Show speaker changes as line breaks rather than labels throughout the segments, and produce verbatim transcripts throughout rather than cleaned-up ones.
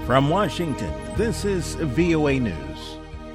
From Washington, this is V O A News.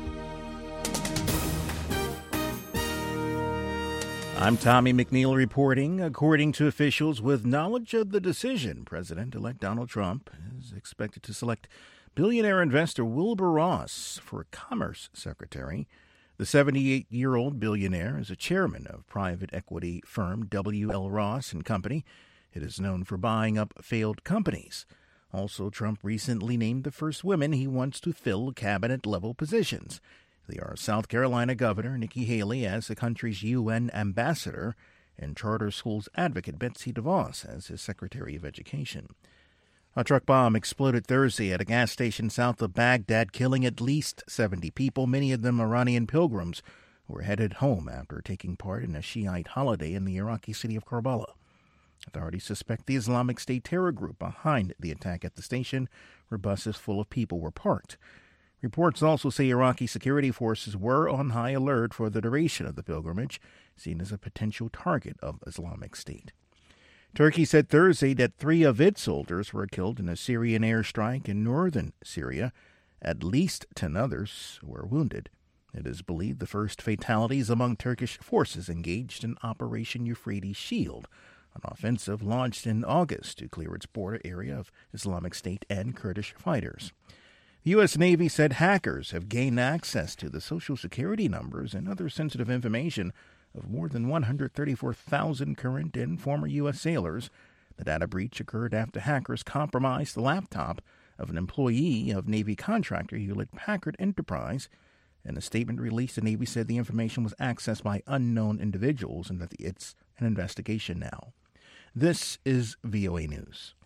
I'm Tommy McNeil reporting. According to officials with knowledge of the decision, President-elect Donald Trump is expected to select billionaire investor Wilbur Ross for Commerce Secretary. The seventy-eight-year-old billionaire is a chairman of private equity firm W L. Ross and Company. It is known for buying up failed companies. Also, Trump recently named the first women he wants to fill cabinet-level positions. They are South Carolina Governor Nikki Haley as the country's U N ambassador and charter schools advocate Betsy DeVos as his Secretary of Education. A truck bomb exploded Thursday at a gas station south of Baghdad, killing at least seventy people, many of them Iranian pilgrims who were headed home after taking part in a Shiite holiday in the Iraqi city of Karbala. Authorities suspect the Islamic State terror group behind the attack at the station, where buses full of people were parked. Reports also say Iraqi security forces were on high alert for the duration of the pilgrimage, seen as a potential target of Islamic State. Turkey said Thursday that three of its soldiers were killed in a Syrian airstrike in northern Syria. At least ten others were wounded. It is believed the first fatalities among Turkish forces engaged in Operation Euphrates Shield, an offensive launched in August to clear its border area of Islamic State and Kurdish fighters. The U S. Navy said hackers have gained access to the Social Security numbers and other sensitive information of more than one hundred thirty-four thousand current and former U S sailors. The data breach occurred after hackers compromised the laptop of an employee of Navy contractor Hewlett-Packard Enterprise. In a statement released, the Navy said the information was accessed by unknown individuals and that it's an investigation now. This is V O A News.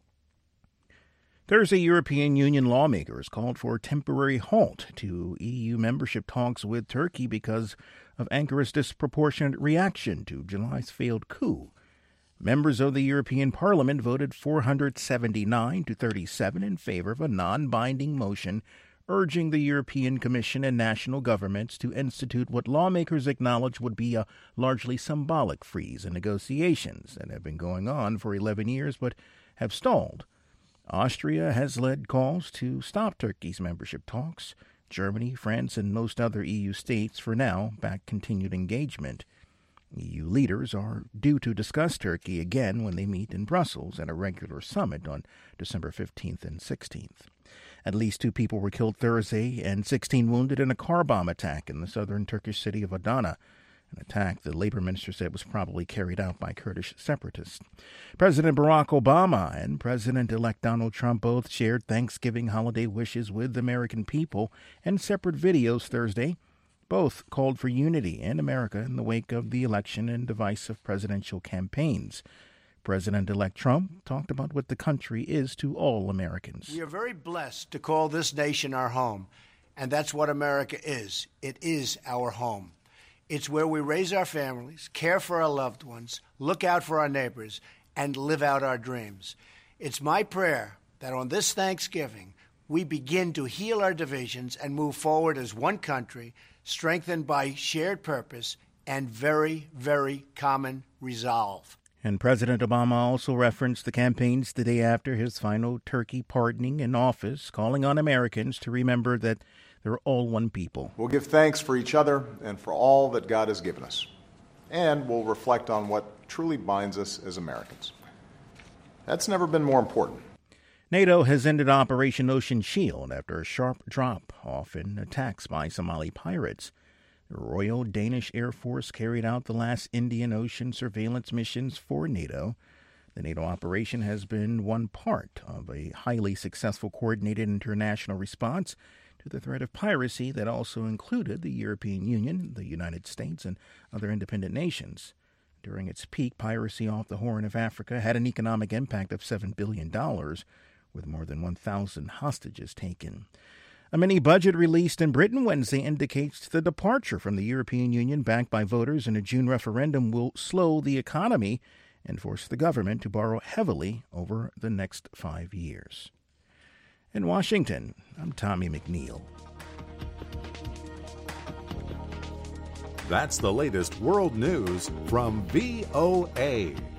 Thursday, European Union lawmakers called for a temporary halt to E U membership talks with Turkey because of Ankara's disproportionate reaction to July's failed coup. Members of the European Parliament voted four hundred seventy-nine to thirty-seven in favor of a non-binding motion urging the European Commission and national governments to institute what lawmakers acknowledge would be a largely symbolic freeze in negotiations that have been going on for eleven years but have stalled. Austria has led calls to stop Turkey's membership talks. Germany, France, and most other E U states, for now, back continued engagement. E U leaders are due to discuss Turkey again when they meet in Brussels at a regular summit on December fifteenth and sixteenth. At least two people were killed Thursday and sixteen wounded in a car bomb attack in the southern Turkish city of Adana, an attack the labor minister said was probably carried out by Kurdish separatists. President Barack Obama and President-elect Donald Trump both shared Thanksgiving holiday wishes with the American people in separate videos Thursday. Both called for unity in America in the wake of the election and divisive presidential campaigns. President-elect Trump talked about what the country is to all Americans.
We are very blessed to call this nation our home, and that's what America is. It is our home. It's where we raise our families, care for our loved ones, look out for our neighbors, and live out our dreams. It's my prayer that on this Thanksgiving, we begin to heal our divisions and move forward as one country, strengthened by shared purpose and very, very common resolve.
And President Obama also referenced the campaigns the day after his final Turkey pardoning in office, calling on Americans to remember that they're all one people.
We'll give thanks for each other and for all that God has given us. And we'll reflect on what truly binds us as Americans. That's never been more important.
NATO has ended Operation Ocean Shield after a sharp drop-off in attacks by Somali pirates. The Royal Danish Air Force carried out the last Indian Ocean surveillance missions for NATO. The NATO operation has been one part of a highly successful coordinated international response to the threat of piracy that also included the European Union, the United States, and other independent nations. During its peak, piracy off the Horn of Africa had an economic impact of seven billion dollars, with more than one thousand hostages taken. A mini-budget released in Britain Wednesday indicates the departure from the European Union, backed by voters in a June referendum, will slow the economy and force the government to borrow heavily over the next five years. In Washington, I'm Tommy McNeil.
That's the latest world news from V O A.